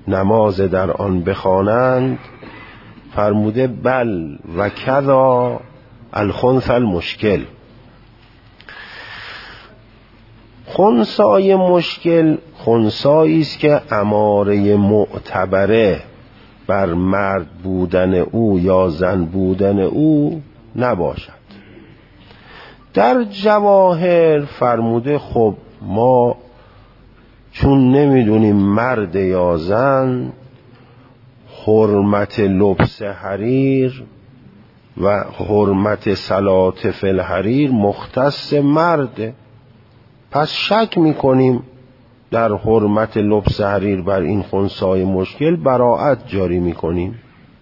نماز در آن بخوانند، فرموده بل و کذا الخنث المشکل. خنثای مشکل خنثایی است که اماره معتبره بر مرد بودن او یا زن بودن او نباشد. در جواهر فرموده خب ما چون نمیدونیم مرد یا زن، حرمت لبس حریر و حرمت صلات فی الحریر مختص مرده، پس شک میکنیم در حرمت لبس حریر بر این خنثای مشکل، براءت جاری میکنیم.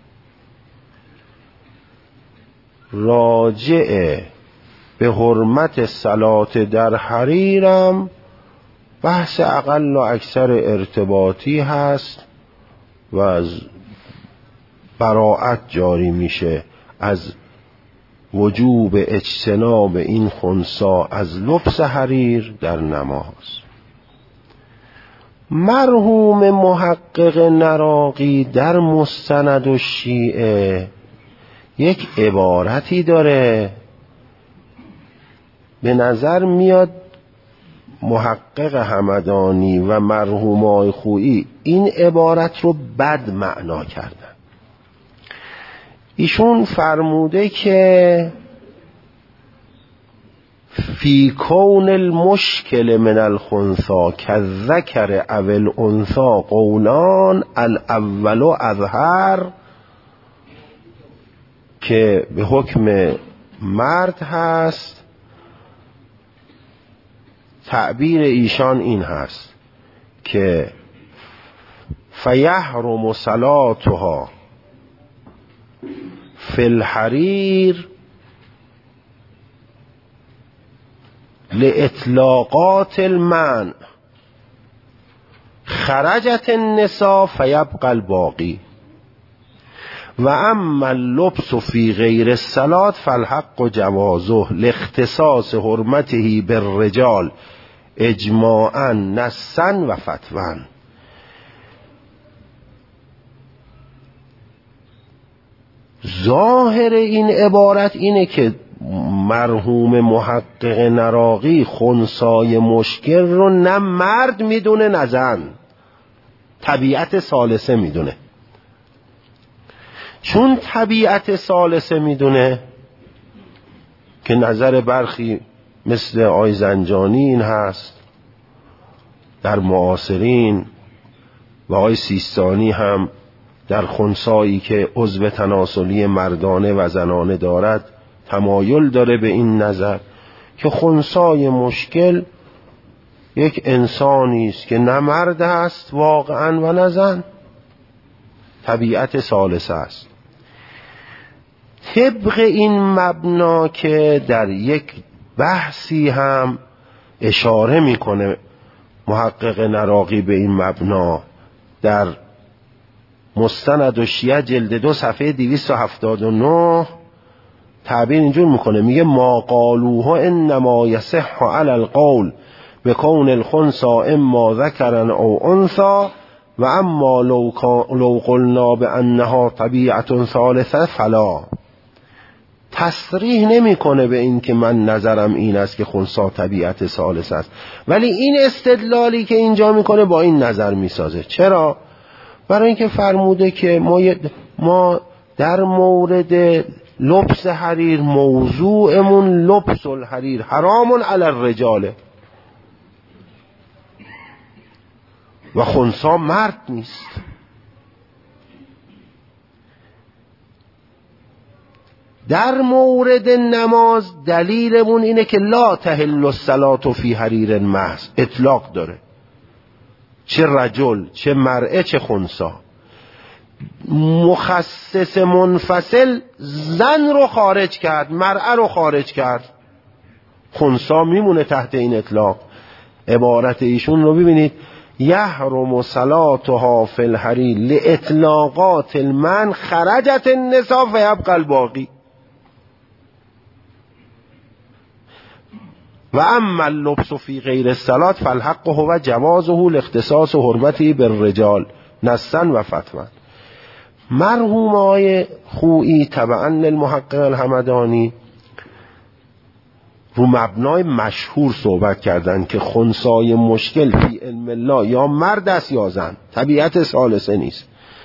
راجع به حرمت صلات در حریرم بحث اقل و اکثر ارتباطی هست و از براءت جاری میشه از وجوب اجتناب این خنثی از لبس حریر در نماز. مرحوم محقق نراقی در مستند الشیعه یک عبارتی داره، به نظر میاد محقق همدانی و مرحوم آقای خویی این عبارت رو بد معنا کردن. ایشون فرموده که فی کون المشکل من الخنثی کالذکر او الانثی قولان الاول اظهر، که به حکم مرد هست. تعبیر ایشان این هست که فیحرم صلاتها فی الحریر لاطلاقات المنع، خرجت النساء فیبقى الباقی، و اما اللبس فی غیر الصلاة فالحق جوازه لاختصاص حرمته بالرجال اجماعا نصا و فتوا. ظاهر این عبارت اینه که مرحوم محقق نراقی خنثای مشکل رو نه مرد میدونه نه زن، طبیعت ثالثه میدونه. چون طبیعت ثالثه میدونه که نظر برخی مثل آی زنجانی این هست، در معاصرین و آی سیستانی هم در خنثایی که عضو تناسلی مردانه و زنانه دارد تمایل داره به این نظر که خنثای مشکل یک انسانی است که نه مرد است واقعا و نه زن، طبیعت ثالثه است. طبق این مبنا که در یک بحثی هم اشاره میکنه محقق نراقی به این مبنا در مستند الشیعه جلد 2 صفحه 279 تعبیر اینجور میکنه، میگه ما قالوه انما یصح علی القول بکون الخنثی اما ذکرا او انثی و اما لو قلنا بانها طبیعت ثالثه فلا. تصریح نمیکنه به این که من نظرم این است که خنثی طبیعت ثالث است، ولی این استدلالی که اینجا میکنه با این نظر میسازه. چرا؟ برای اینکه فرموده که ما در مورد لبس حریر موضوعمون لبس الحریر حرام علی الرجال و خنثی مرد نیست. در مورد نماز دلیلمون اینه که لا تحل الصلاة فی حریر محض، اطلاق داره، چه رجل چه مرئه چه خنثی. مخصص منفصل زن رو خارج کرد، مرئه رو خارج کرد، خنثی میمونه تحت این اطلاق. عبارت ایشون رو ببینید، یحرم صلاتها فی الحریر لاطلاقات المن خرجت النساء فیبقى الباقی و اما اللبس فی غیر الصلاة فالحق هو جوازه لاختصاص حرمته بالرجال نصا و فتوا. مرحوم آقای خویی تبعا للمحقق الحمدانی رو مبنای مشهور صحبت کردن که خنثای مشکل فی علم الله یا مرد است یا زن، طبیعت ثالثه نیست.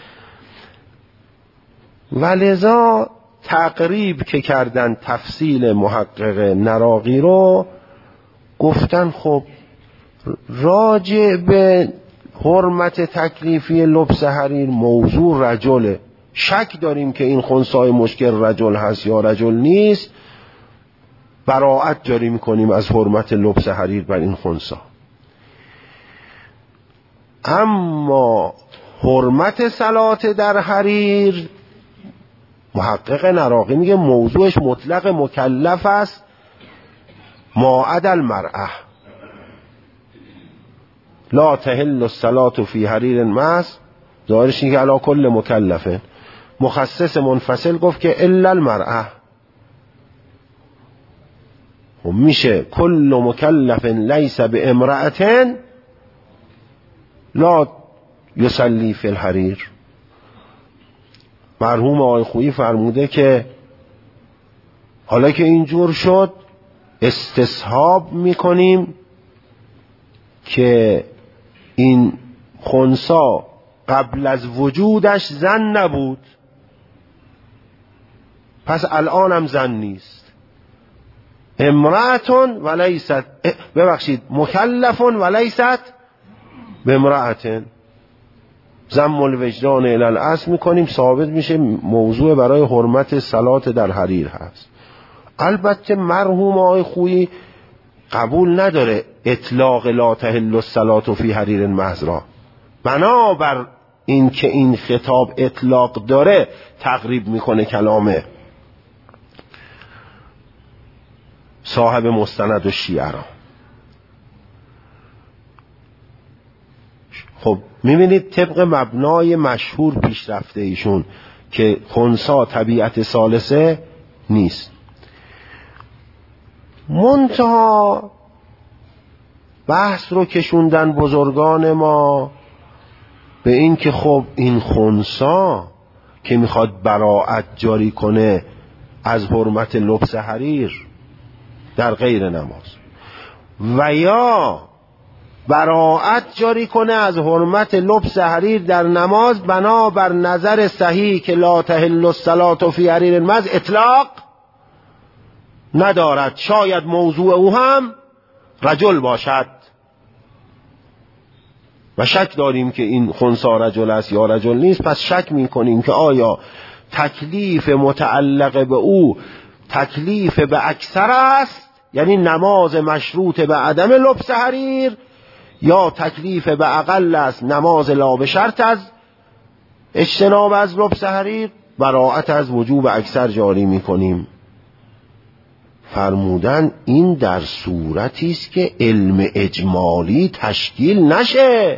ولذا تقریب که کردن تفصیل محقق نراقی رو، گفتن خب راجع به حرمت تکلیفی لبس حریر موضوع رجله، شک داریم که این خنثای مشکل رجل هست یا رجل نیست، براءت جاری میکنیم از حرمت لبس حریر بر این خنثا. اما حرمت صلات در حریر محقق نراقی میگه موضوعش مطلق مکلف است ما عدا المرأة، لا تحل الصلاة فی حریر محض، ظاهرش اینه که علی کل مکلفه. مخصص منفصل گفت که الا المرأة، و میشه کل مکلف لیس بامرأة لا یصلی فی الحریر. مرحوم آقای خویی فرموده که حالا که اینجور شد استصحاب میکنیم که این خنثا قبل از وجودش زن نبود، پس الان هم زن نیست، امرأتون ولیست، ببخشید مکلفون ولیست به امرأتن، ضم الوجدان الی الاصل میکنیم، ثابت میشه موضوع برای حرمت صلات در حریر هست. البته مرحوم آقای خویی قبول نداره اطلاق لا تحل الصلاة فی حریر محض را، بنابر این که این خطاب اطلاق داره تقریب میکنه کلامه صاحب مستند و شیعه را. خب میبینید طبق مبنای مشهور پیشرفته ایشون که خنثا طبیعت ثالثه نیست. منتها بحث رو کشوندن بزرگان ما به این که خب این خنثا که میخواد براءت جاری کنه از حرمت لبس حریر در غیر نماز و یا براءت جاری کنه از حرمت لبس حریر در نماز، بنابر نظر صحیح که لا تحل الصلاة فی حریر المحض اطلاق ندارد، شاید موضوع او هم رجل باشد و شک داریم که این خنثا رجل است یا رجل نیست، پس شک میکنیم که آیا تکلیف متعلق به او تکلیف به اکثر است، یعنی نماز مشروط به عدم لبس حریر، یا تکلیف به اقل است، نماز لا به شرط از اجتناب از لبس حریر، براءت از وجوب اکثر جاری میکنیم. فرمودن این در صورتی است که علم اجمالی تشکیل نشه.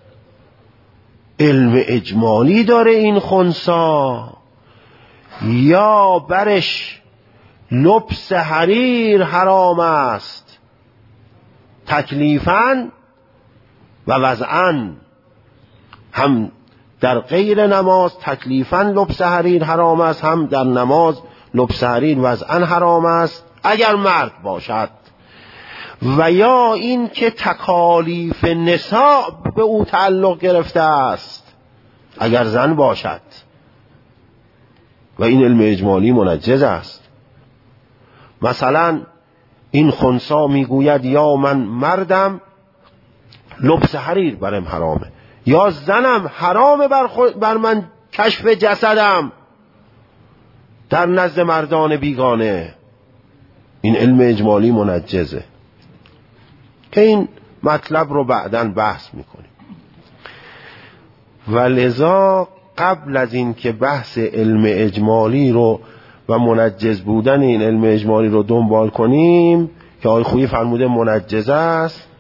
علم اجمالی داره این خنثا، یا برش لبس حریر حرام است تکلیفاً و وضعاً، هم در غیر نماز تکلیفاً لبس حریر حرام است، هم در نماز لبس حریر وضعاً حرام است اگر مرد باشد، و یا این که تکالیف نساء به او تعلق گرفته است اگر زن باشد، و این علم اجمالی منجز است. مثلا این خنثا میگوید یا من مردم لبس حریر برم حرامه، یا زنم حرامه بر من کشف جسدم در نزد مردان بیگانه، این علم اجمالی منجزه که این مطلب رو بعداً بحث میکنیم. و لذا قبل از این که بحث علم اجمالی رو و منجز بودن این علم اجمالی رو دنبال کنیم که آقای خویی فرموده منجز است،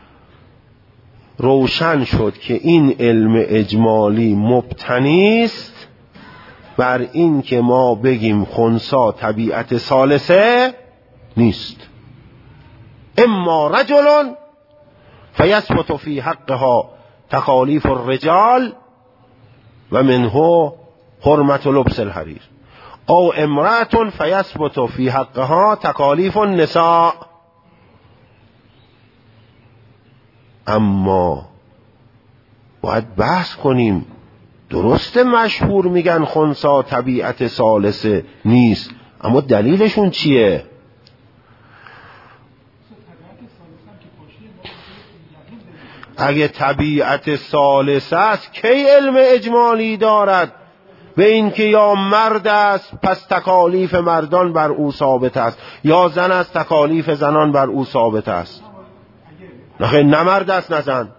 روشن شد که این علم اجمالی مبتنی است بر این که ما بگیم خنثا طبیعت ثالثه نیست، اما رجل فیثبت فی حقها تکالیف الرجال و منه حرمت لبس الحریر او امرأة فیثبت فی حقها تکالیف النساء. اما باید بحث کنیم. درسته مشهور میگن خنثی طبیعت ثالثه نیست، اما دلیلشون چیه؟ اگه طبیعت ثالثه است کی علم اجمالی دارد به این که یا مرد است پس تکالیف مردان بر او ثابت است، یا زن است تکالیف زنان بر او ثابت است؟ نه مرد است نه زن.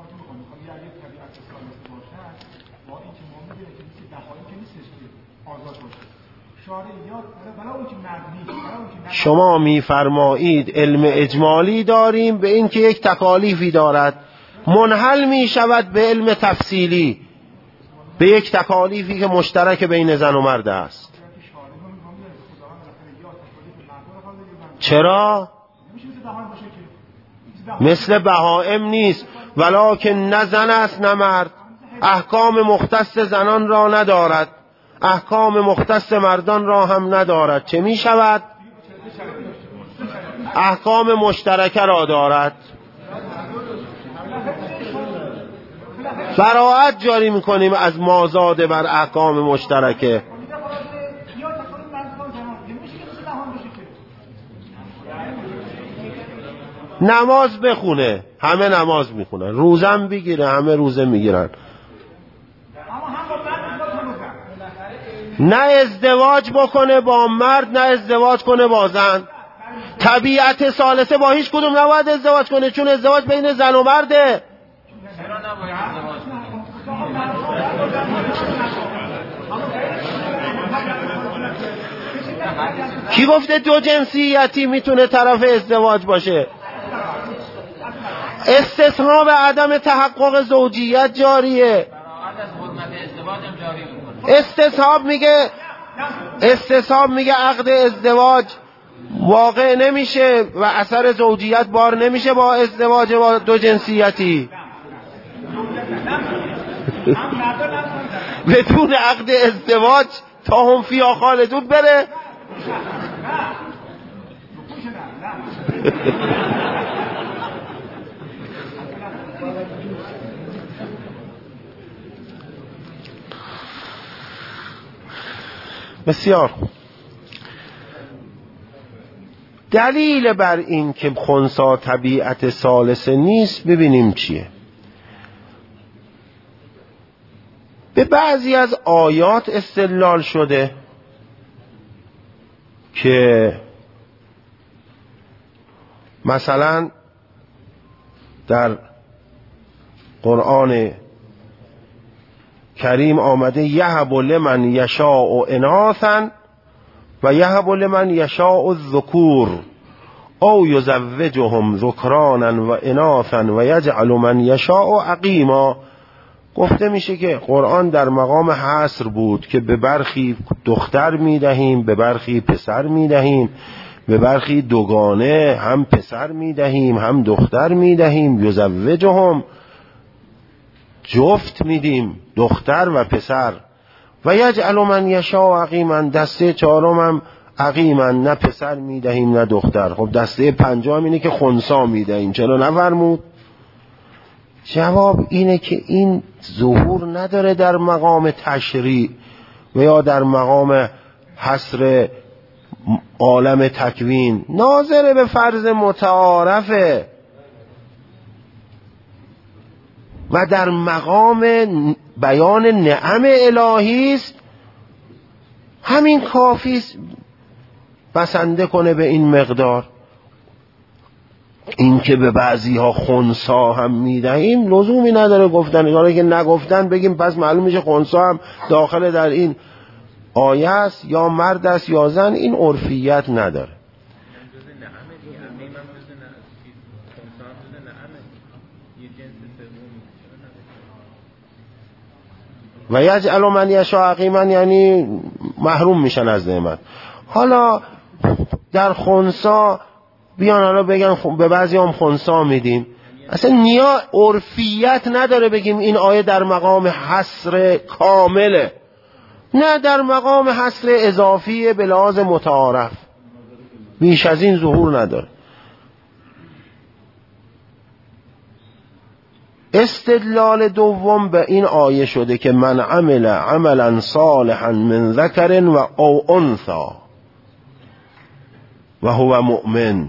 شما میفرمایید علم اجمالی داریم به این که یک تکالیفی دارد، منحل می شود به علم تفصیلی، به یک تکالیفی که مشترک بین زن و مرد است. چرا؟ مثل بهائم نیست، ولکن نه زن است نه مرد. احکام مختص زنان را ندارد، احکام مختص مردان را هم ندارد. چه می شود؟ احکام مشترکه را دارد. براءت جاری میکنیم از مازاده بر احکام مشترکه. نماز بخونه، همه نماز میخونن، روزم بگیره، همه روزه میگیرن. نه ازدواج بکنه با مرد نه ازدواج کنه با زن. طبیعت ثالثه با هیچ کدوم نباید ازدواج کنه، چون ازدواج بین زن و مرده. کی گفته دو جنسیتی میتونه طرف ازدواج باشه؟ استثناء به عدم تحقق زوجیت جاریه. استصحاب میگه عقد ازدواج واقع نمیشه و اثر زوجیت بار نمیشه با ازدواج با دو جنسیتی. بدون عقد ازدواج تا هم فیا خالدون بره. بسیار دلیل بر این که خنثی طبیعت ثالثه نیست ببینیم چیه. به بعضی از آیات استدلال شده که مثلا در قرآن کریم آمده یهب لمن یشاء اناثا و یهب لمن یشاء الذکور او یزوجهم ذکرانا و اناثا و یجعل من یشاء عقیما. گفته میشه که قرآن در مقام حصر بود که به برخی دختر میدهیم، به برخی پسر میدهیم، به برخی دوگانه هم پسر میدهیم هم دختر میدهیم. یزوجهم جفت میدیم، دختر و پسر. و یجعل من یشاء عقیما، دسته چهارم هم عقیما، نه پسر میدهیم نه دختر. خب دسته پنجم اینه که خنثی میدهیم، چرا نفرمود؟ جواب اینه که این ظهور نداره در مقام تشریع و یا در مقام حصر عالم تکوین، ناظر به فرض متعارفه و در مقام بیان نعم الهی است. همین کافی است بسنده کنه به این مقدار. این که به بعضی ها خنثی هم میدهیم لزومی نداره گفتن، اگه که نگفتن بگیم پس معلوم میشه خنثی هم داخل در این آیه است، یا مرد است یا زن. این عرفیت نداره. و یجعل من یشاء عقیما یعنی محروم میشن از نعمت. حالا در خنثی بیان حالا بگن به بعضی هم خنثی میدیم، اصلا عرفیت نداره بگیم این آیه در مقام حصر کامله، نه در مقام حصر اضافی به لحاظ متعارف، بیش از این ظهور نداره. استدلال دوم به این آیه شده که من عمل عملا صالحا من ذکر و او انثى و هو مؤمن،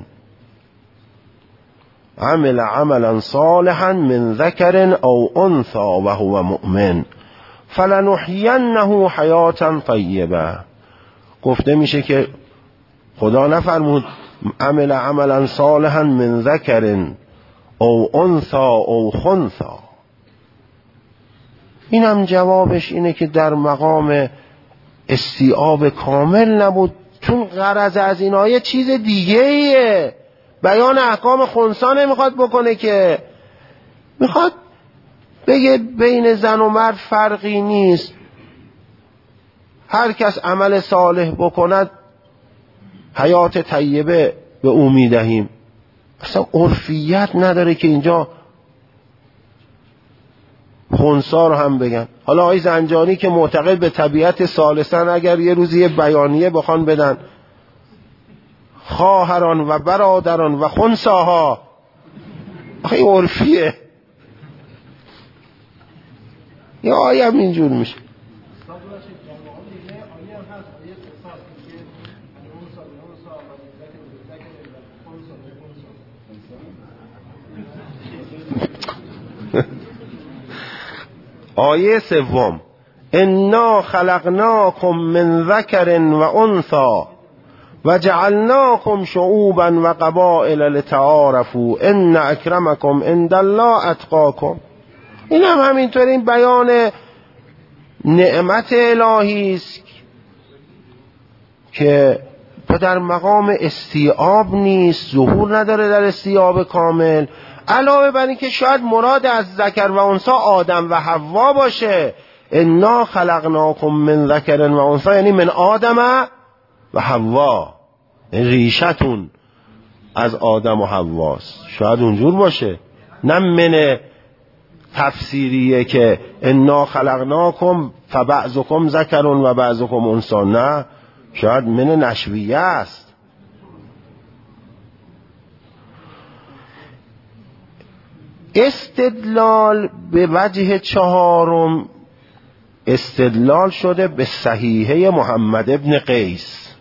عمل عملا صالحا من ذکر او انثى و هو مؤمن فلنحینه حیاتا طیبه. گفته میشه که خدا نفرمود عمل عملا صالحا من ذکر او انثى او خنثى. این هم جوابش اینه که در مقام استیعاب کامل نبود، چون غرض از این آیه چیز دیگه ایه، بیان احکام خنثی نمیخواد بکنه، که میخواد بگه بین زن و مرد فرقی نیست، هر کس عمل صالح بکند حیات طیبه به او میدهیم. اصلا عرفیت نداره که اینجا خنثی رو هم بگن. حالا آقای زنجانی که معتقد به طبیعت ثالثن، اگر یه روزی بیانیه بخوان بدن خواهران و برادران و خنثاها، آخه عرفیه یا آیه هم اینجور میشه. آیه سوم انا خلقناکم من ذکر و انثى و جعلناکم شعوبا و قبائل لتعارفوا ان اکرمکم عند الله اتقاکم. این هم همینطور، این بیان نعمت الهی است که در مقام استیعاب نیست، ظهور نداره در استیعاب کامل. علاوه بر این که شاید مراد از ذکر و انثی آدم و حوا باشه، انا خلقناکم من ذکر و انثی یعنی من آدم و حوا، ریشتون از آدم و حواست، شاید اونجور باشه، نه من تفسیریه که انا خلقناکم فبعضکم ذکر و بعضکم انثی، نه، شاید من نشویه است. استدلال به وجه چهارم استدلال شده به صحیحه محمد ابن قیس.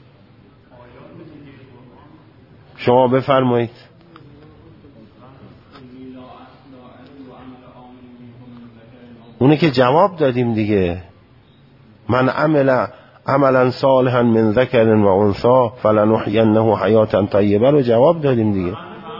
شما بفرمایید. اونه که جواب دادیم دیگه، من عمل عملا صالحا من ذکر و انثى فلنحینه حیاتا طیبه رو جواب دادیم دیگه.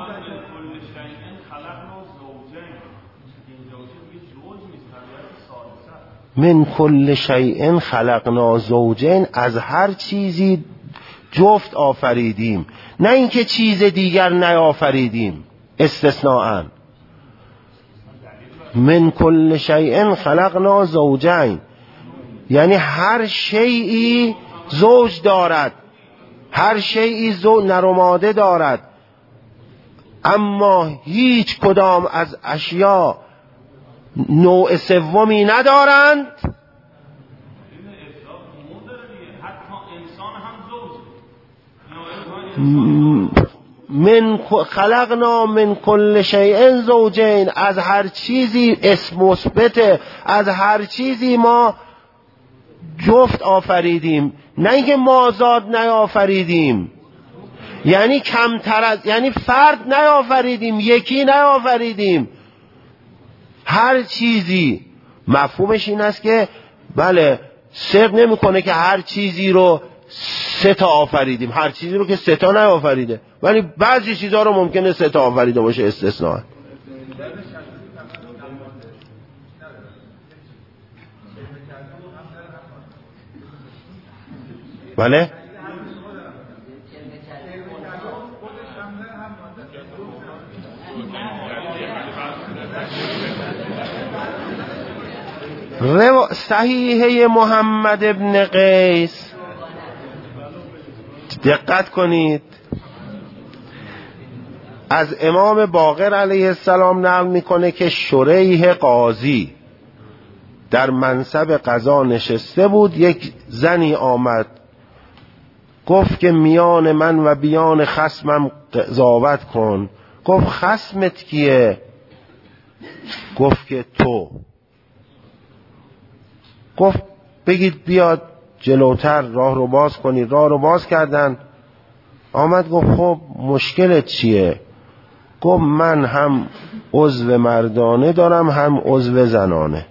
من کل شیء خلقنا زوجین، از هر چیزی جفت آفریدیم، نه اینکه چیز دیگر نیافریدیم استثناءً. من کل شیء خلقنا زوجین یعنی هر شیئی زوج دارد، هر شیئی نر و ماده دارد، اما هیچ کدام از اشیا نوع سومی ندارند. من خلقنا من کل شیء زوجین، از هر چیزی اسم مثبت، از هر چیزی ما جفت آفریدیم، نه اینکه مازاد نیافریدیم، یعنی کمتر از، یعنی فرد نیافریدیم، یکی نیافریدیم، هر چیزی. مفهومش این است که بله صدق نمیکنه که هر چیزی رو سه تا آفریدیم، هر چیزی رو که سه تا نیافریده، ولی بعضی چیزها رو ممکنه سه تا آفریده باشه استثناء. بله صحیحه محمد ابن قیس، دقت کنید، از امام باقر علیه السلام نقل میکنه که شریح قاضی در منصب قضا نشسته بود، یک زنی آمد گفت که میان من و بیان خصمم قضاوت کن. گفت خصمت کیه؟ گفت که تو. گفت بگید بیاد جلوتر راه رو باز کنید. راه رو باز کردن. آمد گفت خب مشکلت چیه؟ گفت من هم عضو مردانه دارم هم عضو زنانه.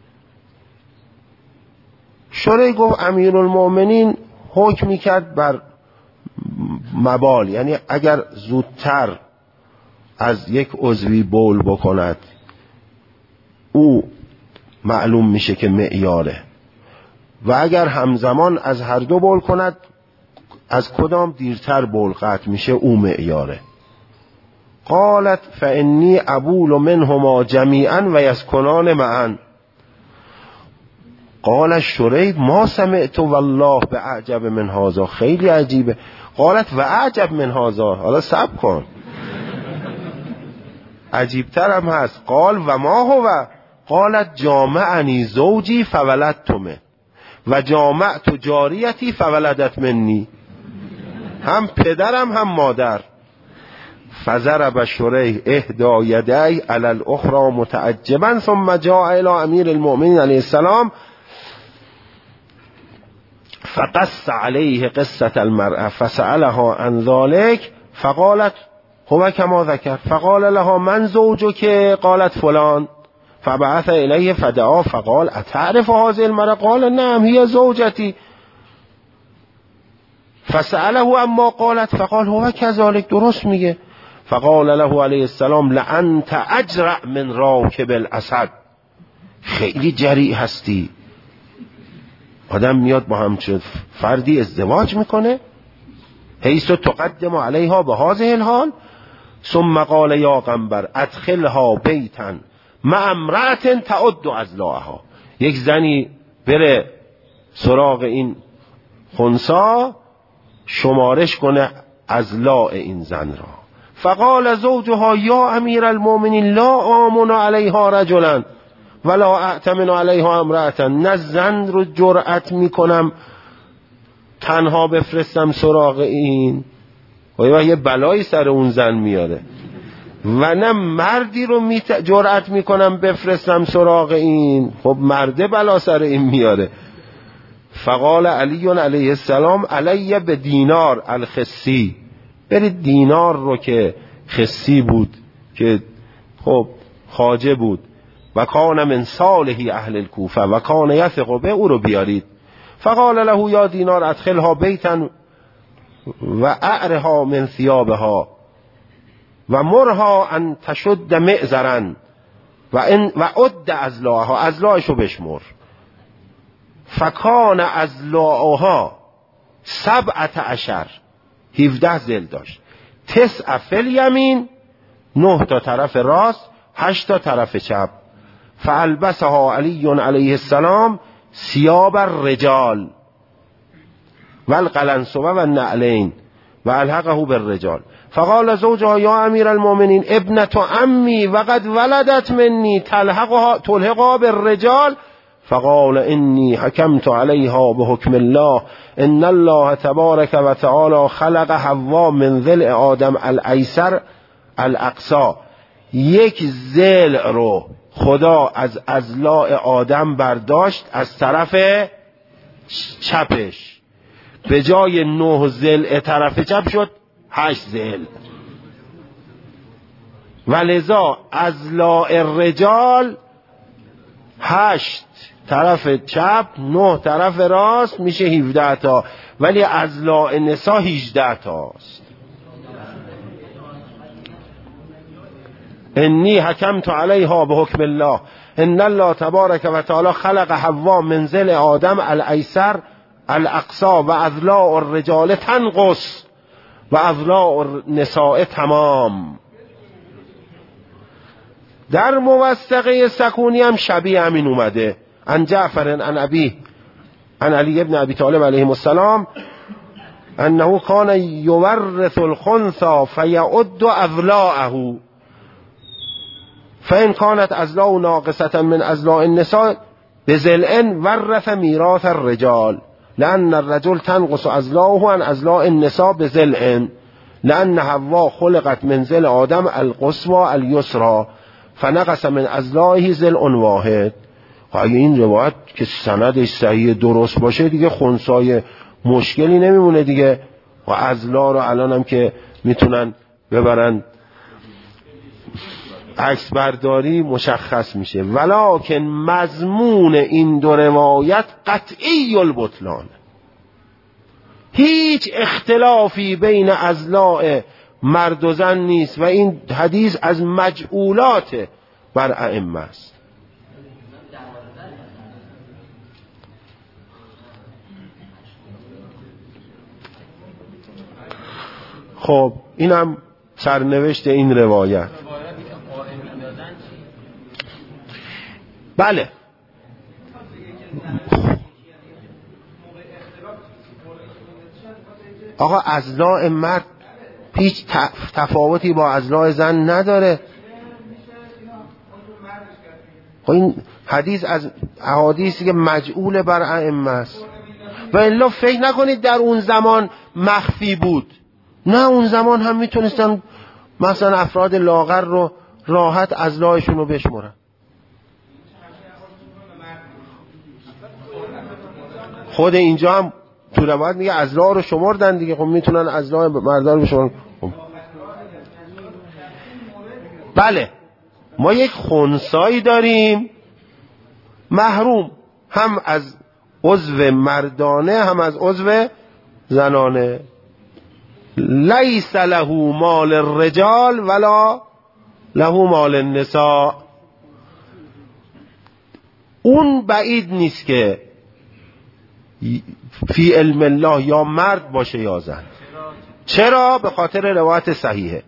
شریح گفت امیرالمؤمنین حکم میکرد بر مبال، یعنی اگر زودتر از یک عضوی بول بکند او معلوم میشه که معیاره، و اگر همزمان از هر دو بول کند از کدام دیرتر بول قطع میشه او معیاره. قالت فانی ابول منهما جمیعا و یسکنان معا. قال شریح ما سمعت والله باعجب من هذا. خیلی عجیبه. قالت و اعجب من هذا. حالا صبر کن، عجیبتر هم هست. قال و ما هو؟ قالت جامعنی زوجی فولدتمه و جامعت جاریتی فولدت منی. هم پدرم هم مادر. فضرب شریح احدى یدی علی الاخرى متعجبا ثم جاء الى امیر المؤمنین علیه السلام فقص عليه قصة المرأة فسألها عن ذلك فقالت هو كما ذكر فقال لها من زوجك؟ قالت فلان. فبعث إليه فدعا فقال أتعرف هذه المرأة؟ قال نعم هي زوجتي. فسأله اما قالت فقال هو كذلك. درست میگه. فقال له عليه السلام لأنت أجرأ من راكب الأسد. خیلی جریء هستی. آدم میاد با همچون فردی ازدواج میکنه حیث تقدم علیها به هذه الحال. ثم قال یا قنبر ادخلها بیتا مع امرأة تعد ازلاعها. یک زنی بره سراغ این خنثی شمارش کنه ازلاع این زن را. فقال زوجها یا امیر المؤمنین لا آمن علیها رجلا ولا اعتمن علیها امرأة. نه زن رو جرأت میکنم تنها بفرستم سراغ این و یه بلایی سر اون زن میاره، و نه مردی رو جرأت میکنم بفرستم سراغ این، خب مرده بلا سر این میاره. فقال علی علیه السلام علی به دینار الخسی. برید دینار رو که خسی بود که خب خواجه بود و کان من صالح اهل الکوفه و کان یثق به، او رو بیارید. فقال له یا دینار ادخلها بیتا و اعرها من ثيابها و مرها ان تشد معذرا و عد ازلاعها. ازلاعشو بشمر. فکان ازلاعها 17 17 زل داشت. 9 فی الیمین 9 تا طرف راست 8 تا طرف چپ. فالبسها علی علیه السلام ثياب الرجال والقلنسوه و النعلین و الحقه بالرجال. فقال زوجها یا امیر المؤمنین ابنت عمی وقد ولدت منی تلحقها بالرجال. فقال انی حکمت علیها بحکم الله ان الله تبارک و تعالی خلق حوا من ضلع آدم الایسر الاقصی. یک ضلع رو خدا از اضلاع آدم برداشت از طرف چپش، به جای 9 ضلع طرف چپ شد 8 ضلع. ولذا اضلاع الرجال 8 طرف چپ 9 طرف راست میشه 17 تا، ولی اضلاع نساء 18 تاست. انی حکمت علیها بحکم الله ان الله تبارک و تعالی خلق حوا من ضلع آدم الایسر الاقصی و اضلاع الرجال تنقص و اضلاع النساء تمام. در موثقه سکونی هم شبیه همین اومده. عن جعفر عن ابی عن علی ابن ابی طالب علیه السلام انه کان یورث الخنثى فیعد اضلاعه فان كانت اضلاع ناقصة من اضلاع النساء بضلع ورث میراث الرجال لان الرجل تنقص اضلاعه عن اضلاع النساء بضلع لان حواء خلقت من ضلع آدم القصوى اليسرى فنقص من اضلاعه ضلع واحد. اگه این روایت که سندش صحیح درست باشه دیگه خنثای مشکلی نمیمونه دیگه، و اضلاع رو الان هم که میتونن ببرن عکس برداری مشخص میشه. ولکن مضمون این دو روایت قطعی البطلان، هیچ اختلافی بین اضلاع مرد و زن نیست و این حدیث از مجعولات بر ائمه است. خب اینم سرنوشت این روایت. بله آقا اضلاع مرد هیچ تفاوتی با اضلاع زن نداره. خب این حدیث از احادیثی که مجعول بر ائمه است و الا فکر نکنید در اون زمان مخفی بود، نه اون زمان هم میتونستن مثلا افراد لاغر رو راحت اضلاعشون رو بشمرن. خود اینجا هم تو روایت میگه اضلاع رو شمردن دیگه، خب میتونن اضلاع مردان رو بشمرن. بله ما یک خنثایی داریم محروم هم از عضو مردانه هم از عضو زنانه، لیس له مال الرجال ولا له مال النساء. اون بعید نیست که فی علم الله یا مرد باشه یا زن. چرا؟ به خاطر روایت صحیحه.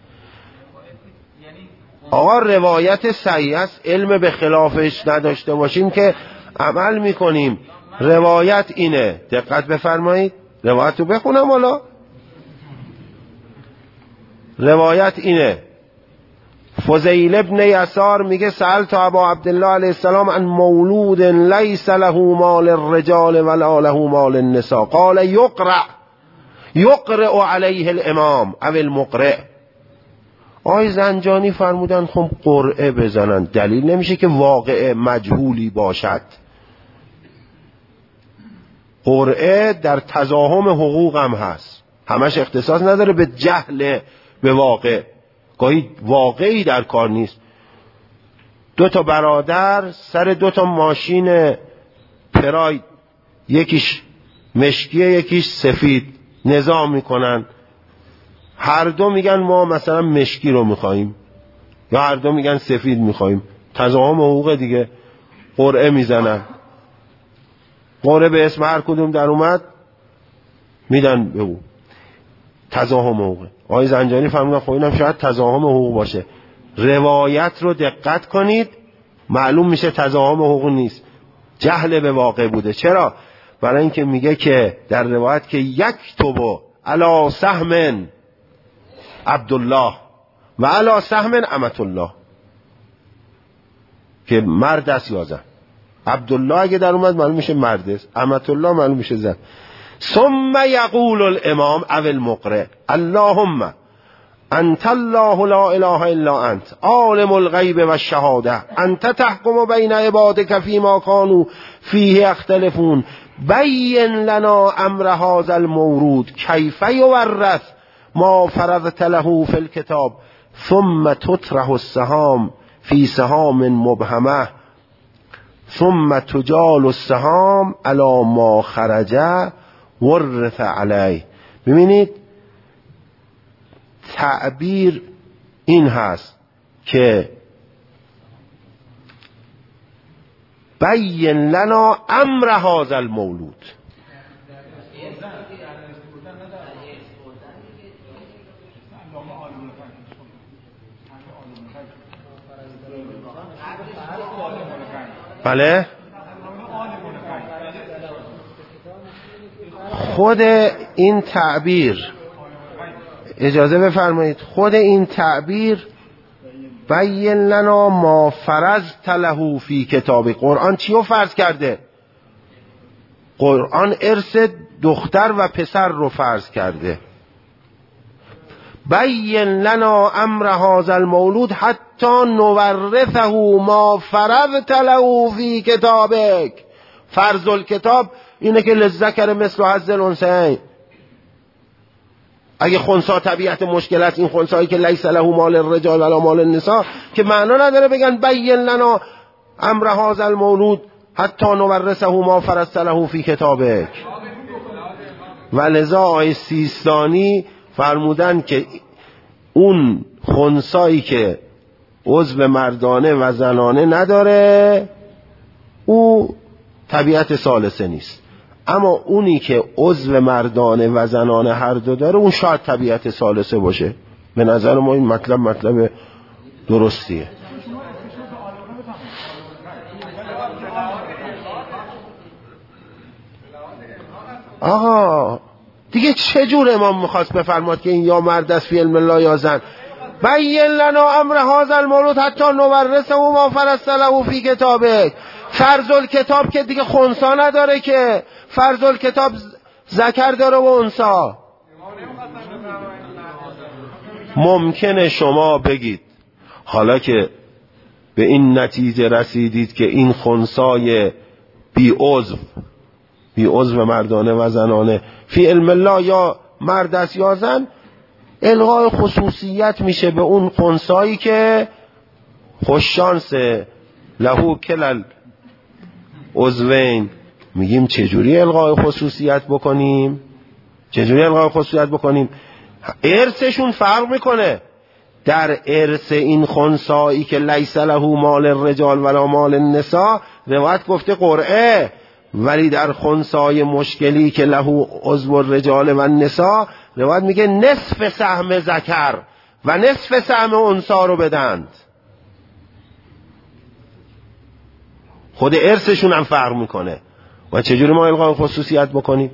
آقا روایت صحیح است، علم به خلافش نداشته باشیم که عمل میکنیم. روایت اینه، دقت بفرمایید، روایت رو بخونم حالا. روایت اینه، فضیل ابن یسار میگه سألت ابا عبدالله علیه السلام عن مولود لیس له مال الرجال ولا له مال النساء قال یقرأ علیه الامام او المقرئ. آی زنجانی فرمودن خب قرعه بزنن، دلیل نمیشه که واقع مجهولی باشد. قرعه در تزاحم حقوق هم هست، همش اختصاص نداره به جهل به واقع، گاهی واقعی در کار نیست. دو تا برادر سر دو تا ماشین پراید، یکیش مشکیه یکیش سفید، نزاع میکنن. هر دو میگن ما مثلا مشکی رو میخواییم یا هر دو میگن سفید میخواییم، تزاحم حقوق دیگه. قرعه میزنن، قرعه به اسم هر کدوم در اومد میدن به او، تزاحم حقوق. آقای زنجانی فرمودن خب اینم شاید تزاحم حقوق باشه. روایت رو دقت کنید، معلوم میشه تزاحم حقوق نیست، جهل به واقع بوده. چرا؟ برای اینکه میگه که در روایت که یکتب علی سهم عبدالله و علی سهم امة الله، که مرد است یا زن. عبدالله اگه در اومد معلوم میشه مرد است، امة الله معلوم میشه زن. ثم یقول الامام او المقرئ اللهم انت الله لا اله الا انت عالم الغیب و الشهاده انت تحکم بین عبادک فیما كانوا فیه یختلفون بین لنا امر هذا المورود کیف یورث ما فرضت له فی الكتاب ثم تطرح السهام فی سهام مبهمه ثم تجال السهام علی ما خرج ورث علیه. ببینید تعبیر این هست که بین لنا امر هذا المولود. بله خود این تعبیر، اجازه بفرمایید، خود این تعبیر بین لنا ما فرضت له فی کتاب، قرآن چیو فرض کرده؟ قرآن ارث دختر و پسر رو فرض کرده. بین لنا امر هذا المولود حتی نورثه ما فرضت له فی کتابک. فرض الکتاب اینه که للذکر مثل حظ الانثیین. اگه خنثی طبیعت مشکل است، این خنثایی که لیس له مال الرجال ولا مال النساء، که معنا نداره بگن بین لنا امر هذا المولود حتی نورثه ما فرضت له فی کتابک. ولذا آیه سیستانی فرمودن که اون خنثایی که عضو مردانه و زنانه نداره او طبیعت ثالثه نیست، اما اونی که عضو مردانه و زنانه هر دو داره اون شاید طبیعت ثالثه باشه. به نظر ما این مطلب درستیه. آقا دیگه چه جور امام میخواست بفرماد که این یا مرد است فی علم الله یا زن؟ بین لنا امر هذا المولود حتی نورثه ما فرضت له فی کتابک. فرض الکتاب که دیگه خنثی نداره، که فرض الکتاب ذکر داره و انثی. ممکنه شما بگید حالا که به این نتیجه رسیدید که این خنثای بی عضو مردانه و زنانه فی علم الله یا مرد است یا زن، الغای خصوصیت میشه به اون خنثایی که خوششانس لهو کلل عضوین. میگیم چجوری الغای خصوصیت بکنیم؟ ارثشون فرق میکنه. در ارث این خنثایی که لیس له مال الرجال ولا مال النساء روایت گفته قرعه، ولی در خنثای مشکلی که له عضو الرجال و النساء روایت میگه نصف سهم ذکر و نصف سهم انثی رو بدند. خود ارثشون هم فرق میکنه و چجوری ما الغای خصوصیت بکنیم؟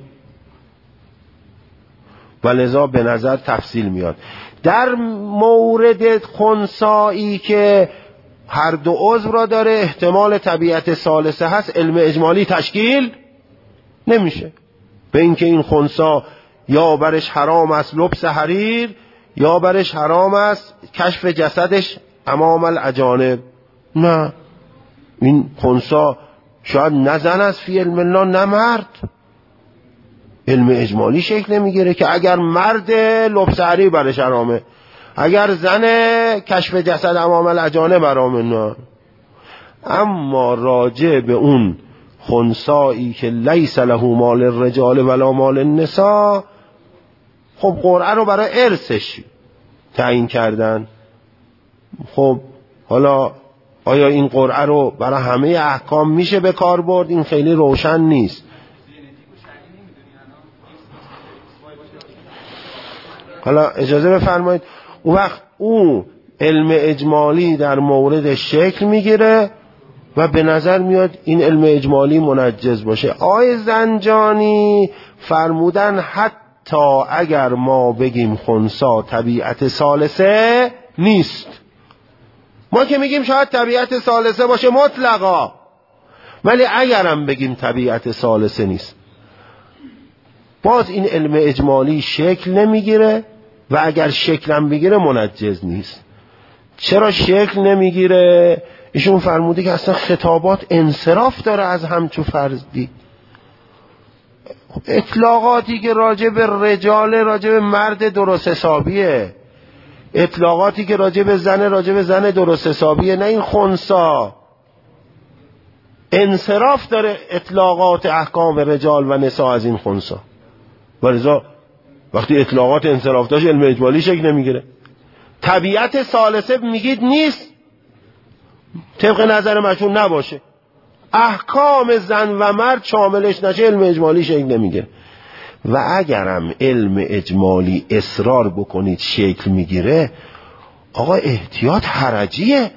و لذا به نظر تفصیل میاد. در مورد خنثایی که هر دو عضو را داره احتمال طبیعت ثالثه هست، علم اجمالی تشکیل نمیشه. به اینکه این خنثی یا برش حرام است لبس حریر یا برش حرام است کشف جسدش امام الاجانب. نه، این خنثی شاید نه زن است فی علم الله نه مرد. علم اجمالی شکل نمیگیره که اگر مرد لبس حریر برش حرامه، اگر زن کشف جسد امام الاجانب حرامه. نه، اما راجع به اون خنثایی که لیس له مال الرجال ولا مال النساء، خب قرعه رو برای ارثش تعیین کردن. خب حالا آیا این قرعه رو برای همه احکام میشه به کار برد؟ این خیلی روشن نیست. حالا اجازه بفرمایید، اون وقت او علم اجمالی در مورد شکل میگیره و به نظر میاد این علم اجمالی منجز باشه. آقای زنجانی فرمودن حتی اگر ما بگیم خنثی طبیعت ثالثه نیست، ما که میگیم شاید طبیعت ثالثه باشه مطلقا، ولی اگرم بگیم طبیعت ثالثه نیست، باز این علم اجمالی شکل نمیگیره و اگر شکلم بگیره منجز نیست. چرا شکل نمیگیره؟ ایشون فرموده که اصلا خطابات انصراف داره از همچو فرضی. اطلاقاتی که راجع به رجال راجع به مرد درست حسابیه، اطلاقاتی که راجع به زن درست حسابیه، نه این خنثی. انصراف داره اطلاقات احکام رجال و نساء از این خنثی. ولذا وقتی اطلاقات انصراف داشت علم اجمالی شکل نمیگیره. طبیعت ثالثه میگید نیست، طبق نظر مشهور نباشه، احکام زن و مرد شاملش نشه علم اجمالی شکل نمیگیره. و اگرم علم اجمالی اصرار بکنید شکل میگیره، آقا احتیاط حرجیه.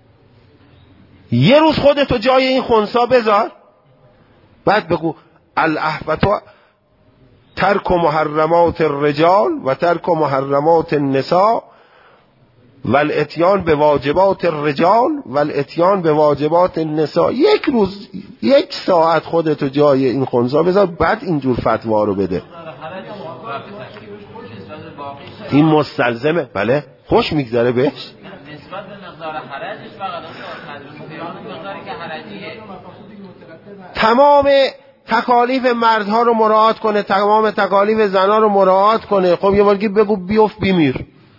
یه روز خودتو جای این خنثی بذار، بعد بگو الاحوط ترک محرمات الرجال و ترک محرمات النساء و الاتیان به واجبات الرجال و الاتیان به واجبات النساء. یک روز 1 ساعت خودتو جای این خنثی بذار، بعد اینجور فتوا رو بده. این مستلزمه. بله خوش میگذره بهش نسبت به مقدار حرجش فقط مقداری که حرجیه. تمام تکالیف مردها رو مراعات کنه، تمام تکالیف زنها رو مراعات کنه. خب یه بارگی بگو بیفت بیمیر.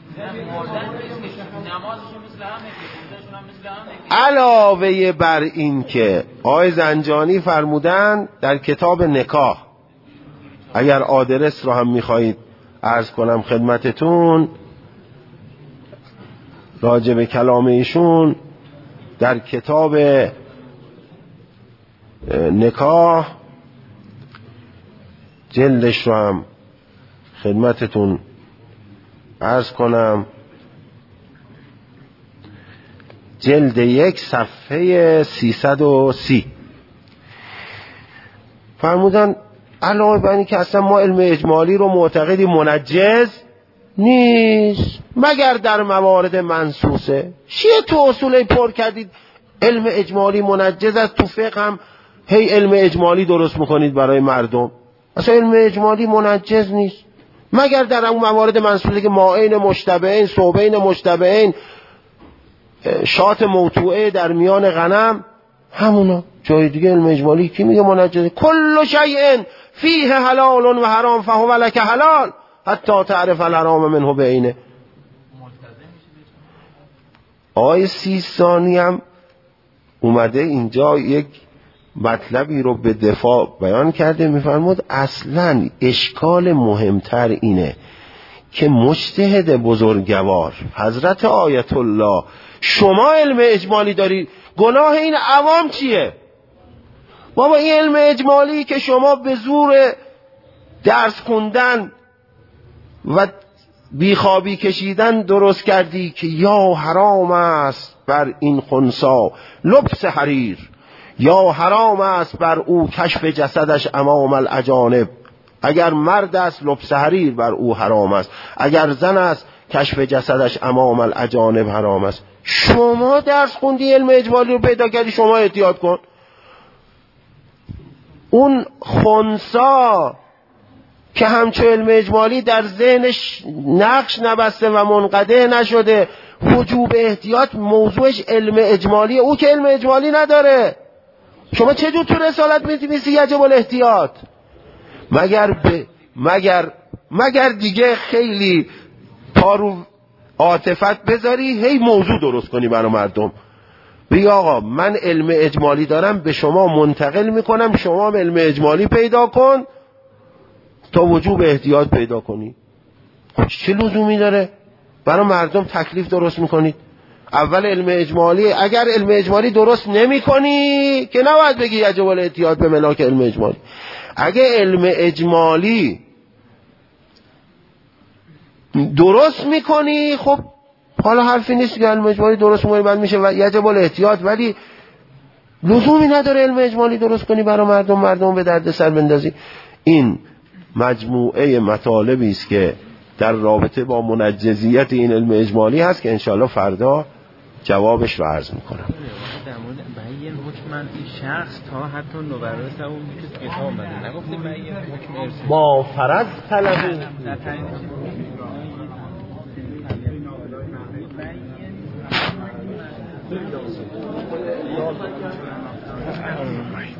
علاوه بر این که آقای زنجانی فرمودن در کتاب نکاح، اگر آدرس رو هم میخواهید عرض کنم خدمتتون راجع به کلام ایشون، در کتاب نکاح جلدش رو هم خدمتتون عرض کنم، جلد 1 صفحه 330 فرمودن علاوه بر این که اصلا ما علم اجمالی رو معتقدی منجز نیست مگر در موارد منصوصه. چیه تو اصولی پر کردید علم اجمالی منجز است، تو فقه هم هی علم اجمالی درست میکنید برای مردم. اصلا علم اجمالی منجز نیست مگر در اون موارد منصوصه که ماعین مشتبهین، صوبین مشتبهین، شات موتوعه در میان غنم، همونا. جای دیگه علم اجمالی کی میگه منجزه؟ کل شیء فیه حلال و حرام فهو لک حلال حتی تعرف الحرام منه بعینه. آیه سیستانی هم اومده اینجا یک مطلبی رو به دفاع بیان کرده، میفرمود اصلا اشکال مهمتر اینه که مجتهد بزرگوار حضرت آیت الله شما علم اجمالی دارید، گناه این عوام چیه؟ بابا این علم اجمالی که شما به زور درس خوندن و بیخوابی کشیدن درست کردی که یا حرام است بر این خنثی لبس حریر، یا حرام است بر او کشف جسدش امام الاجانب. اگر مرد است لبس حریر بر او حرام است، اگر زن است کشف جسدش امام الاجانب حرام است. شما درس خوندی علم اجمالی رو پیدا کردی، شما احتیاط کن. اون خنثی که همچون علم اجمالی در ذهنش نقش نبسته و منقطع نشده، وجوب احتیاط موضوعش علم اجمالی، او که علم اجمالی نداره. شما چجور تو رسالت می‌نویسی یجب الاحتیاط؟ مگر دیگه خیلی پارو عاطفت بذاری هی موضوع درست کنی برای مردم، بگی آقا من علم اجمالی دارم به شما منتقل میکنم، شما هم علم اجمالی پیدا کن تا وجوب احتیاط پیدا کنی. چه لزومی داره؟ برای مردم تکلیف درست میکنید. اول علم اجمالی، اگر علم اجمالی درست نمی کنی که نباید بگی یجب الاحتیاط به ملاک علم اجمالی. اگه علم اجمالی درست میکنی، خب حالا حرفی نیست که علم اجمالی درست میکنی بعد میشه یجب الاحتیاط، ولی لزومی نداره علم اجمالی درست کنی برای مردم به درد سر بندازی. این مجموعه مطالبی است که در رابطه با منجزیت این علم اجمالی هست که انشاءالله فردا جوابش رو عرض میکنم. در مورد بیان حکم این شخص تا حتی نوبرات اون که کتاب اومده نگفته بیان حکم ارسی با فرض طلبی در تعیین